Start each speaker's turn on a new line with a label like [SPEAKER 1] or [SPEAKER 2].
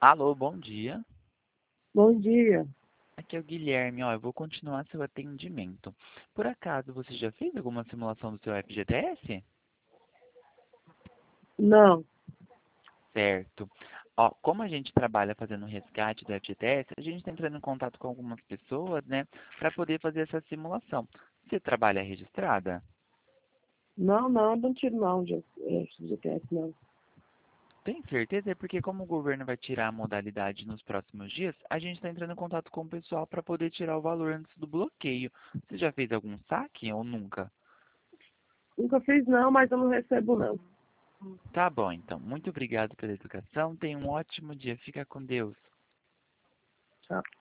[SPEAKER 1] Alô, bom dia.
[SPEAKER 2] Bom dia.
[SPEAKER 1] Aqui é o Guilherme. Ó, eu vou continuar seu atendimento. Por acaso, você já fez alguma simulação do seu FGTS?
[SPEAKER 2] Não,
[SPEAKER 1] Certo. Ó, como a gente trabalha fazendo resgate do FGTS, a gente está entrando em contato com algumas pessoas, né, para poder fazer essa simulação. Você trabalha registrada?
[SPEAKER 2] não tiro não, GTS, não.
[SPEAKER 1] Tem certeza? É porque como o governo vai tirar a modalidade nos próximos dias, a gente está entrando em contato com o pessoal para poder tirar o valor antes do bloqueio. Você já fez algum saque ou nunca?
[SPEAKER 2] Nunca fiz não, mas eu não recebo não.
[SPEAKER 1] Tá bom, então. Muito obrigado pela educação. Tenha um ótimo dia. Fica com Deus.
[SPEAKER 2] Tá.